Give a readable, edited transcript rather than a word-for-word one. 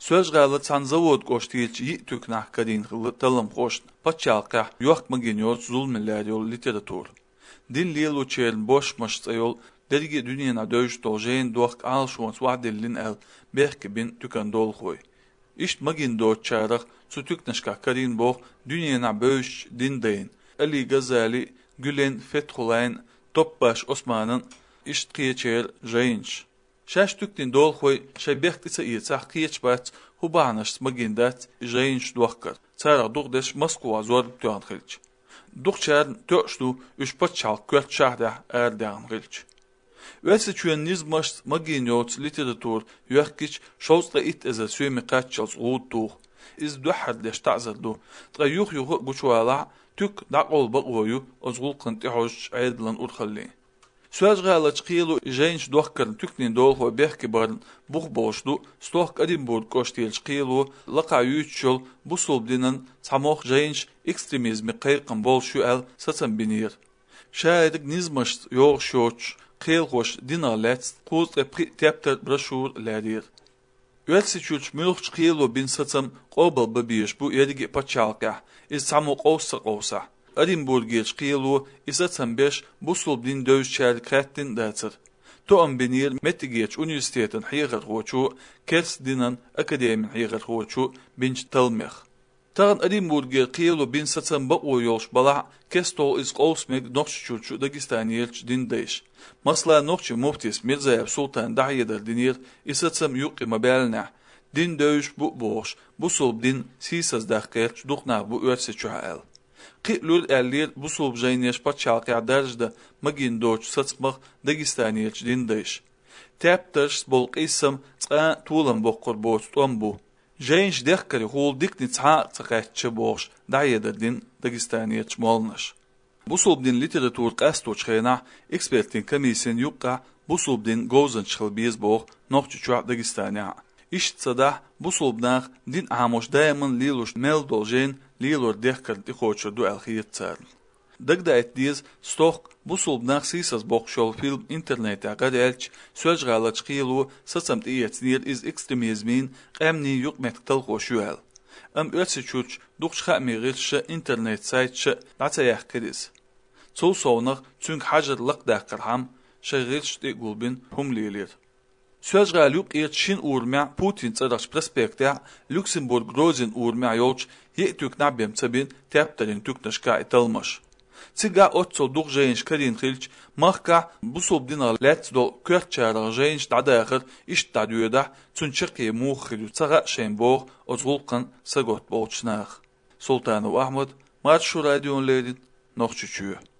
Söz gala Çanzavod qoştiyelçi yi tüknah kadin hılı talım qoşn. Paçalqa yok mageniyor zulmiller yol literatur. Din lielu çelin boşmaş yol dergi dünyana dövüş doljeyn doğak al şons vadellin el berke bin tükan dol koy. İşt magin do çaraq su tüknaşka kadin boq dünyana böş din deyin. Ali Gazali Gülen Fethulayn Topbaş Osman'ın işt qiyeçer jayınç. Şaş tüktin dol koy şebekt ise iyetsaq qiyeçbat hubanış magindat jayınç doğakar. Çara doğdeş Moskva zor tüyan xilç. Duqçar töştu üç paçal köt şahda erdan xilç. Velse çüyenizmaş maginiot literatur yuhkiç şovsla it eze süyemi qaççals uğuttuğ. İz duhad leş ta'zaddu. Tqayyuq yuq guçwala tük daqol baqoyu ozgul qanti hoş aydlan urxalli. Söz galaç qilu jayınç doğakar tüknin dolho behki barın buq boşdu stoq Edinburgh qoştiyelç qilu laqa yüçül bu sulbdinin samoq jayınç ekstremizmi qayqan bol şu el sasan binir. Şayadik nizmaş yoq şoç qil hoş dinalet quz tepter broşur ladir. Ülsi çülç mülç qilu bin satsam qobal babiş bu edigi paçalqa iz samoq osa. Edinburgh'ge qilu isatsam beş bu sulbdin dövüşçer krettin datsır. To'am binir Metigeç Üniversitetin hiğer hoçu kers dinan akademin hiğer hoçu binç talmeh. Tağın Edinburgh'ge qilu bin satsam baqo yolş bala kestol iz qolsmek noqçuçu Dagistaniyelç dindeş. Masla noqçu muftis Mirzayev Sultan Dahyeder dinir isatsam yuqima belna. Din dövüş bu boş bu sulbdin sisaz daqelç duqna bu örse çuhael. Qitlur ellir bu sulb jayneş paçalqa darjda magin doç satsmaq Dagistaniyelç dindeş. Tepters bol qisam qa tulan boqqor boç tombu. Jayinç dekkari hul dikni tsaqatçı boş Dahyeder din Dagistaniyelç molnaş. Bu sulbdin literatur qastoç xena ekspertin komisyon yuqqa bu sulbdin gozan çılbiz boq noqçuça Dagistaniya. İştsada bu sulbnaq din amoş dayaman liluş mel doljen lilur dekkar dixoçu du alxiyetsar. Dagda etdiz stoq bu sulbnaq sisas boqşol film internetə qadelç söz qalaç qilu sasamt iyetsnir iz ekstremizmin qamni yuqmetqtal qoşuel. Am ölse çuç duqçqa mirilşe internet saytçı datayaq kediz. Çol sownaq çünk hajırlıq daqarham şagilçdi gulbin humlilir. Söz qalyuq irçin urma Putin tsadax prospekta Luxemburg Grozin urma yolç yetük nabem tsabin tepterin tüknaşka italmaş. Tsiga otsol duq jayınç kadin xilç mahka bu sobdina let's do körtçara jayınç dadaxır iş dadüyada çünçıqi muxilü tsaga şemboq ozgulqan sagot bolçnaq. Sultanov Ahmed Marşu radyonlerin noqçuçuyu.